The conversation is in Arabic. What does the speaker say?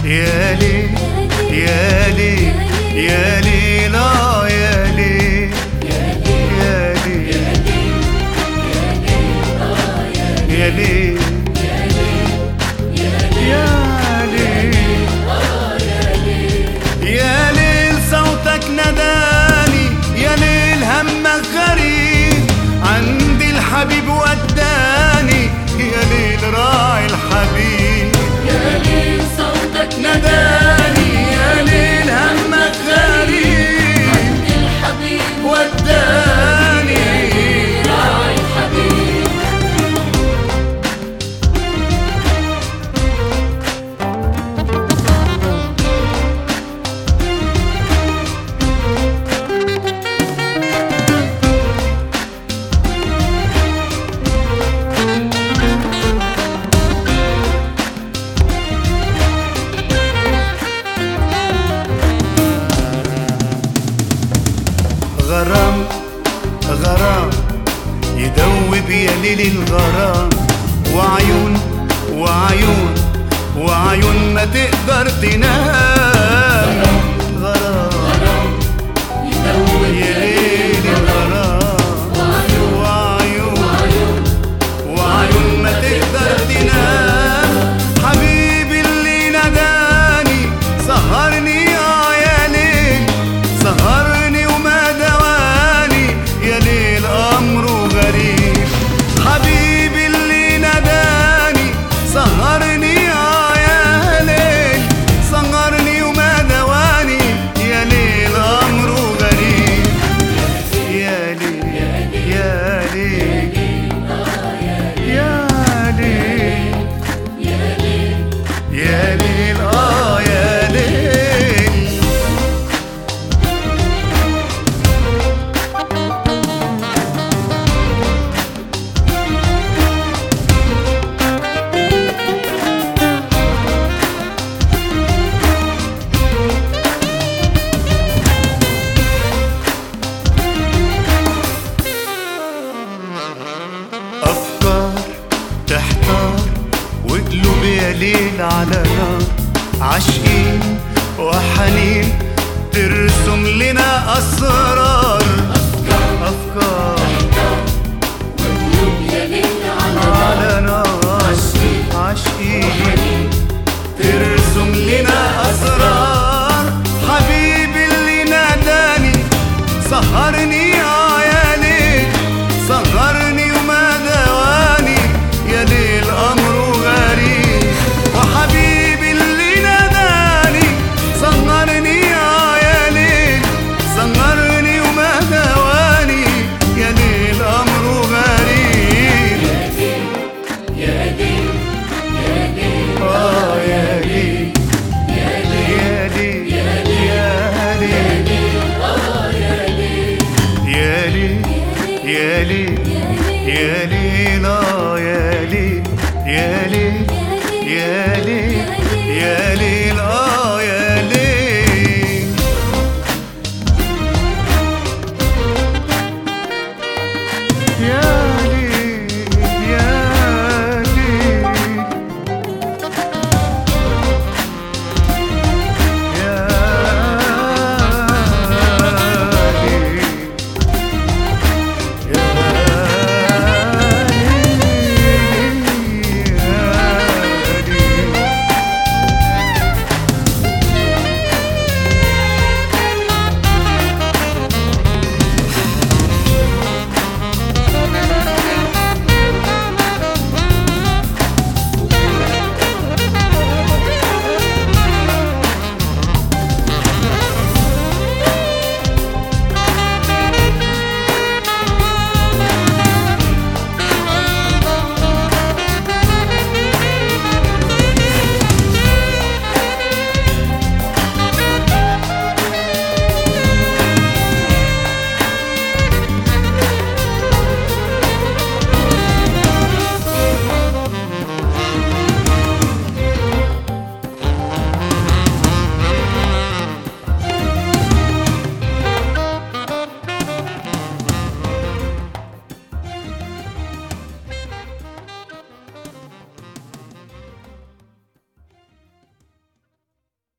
يا ليل يا ليل يا ليل يا ليل يا ليل يا ليل يا ليل صوتك نداني، يا ليل همك غريب، عندي الحبيب وداني، يا ليل راعي الحبيب. يا ليل صوتك نداني، يا ليل همك غريب، عندي الحبيب وداني راعي الحبيب. غرام غرام يدوب يا ليل الغرام، وعيون وعيون وعيون ما تقدر تنام. غرام يدوب يا ليل الغرام، وعيون وعيون ما تقدر تنام. حبيبي اللي نداني سهرني يا ليل، سهرني وما دواني، يا ليل أمره غريب. حبيبي اللي نداني سهرني يا ليل، سهرني وما دواني، يا ليل أمره غريب. يا ليل يا ليل يا ليل يا ليل يا ليل. أفكار تحتار وقلوب يا ليل على نار، عاشقين وحنين ترسم لنا أسرار. أفكار وقلوب يا ليل على نار، عاشقين ترسم لنا أسرار. حبيبي اللي ناداني سهرني يا ليل، سهرني وما دواني، يا ليل أمره غريب. وحبيبي اللي ناداني سهرني يا ليل، سهرني وما دواني، يا ليل أمره غريب. يا ليل يا ليل يا ليل يا ليل يا ليل يا ليل يا ليل يا ليل يا ليل يا ليل يا ليل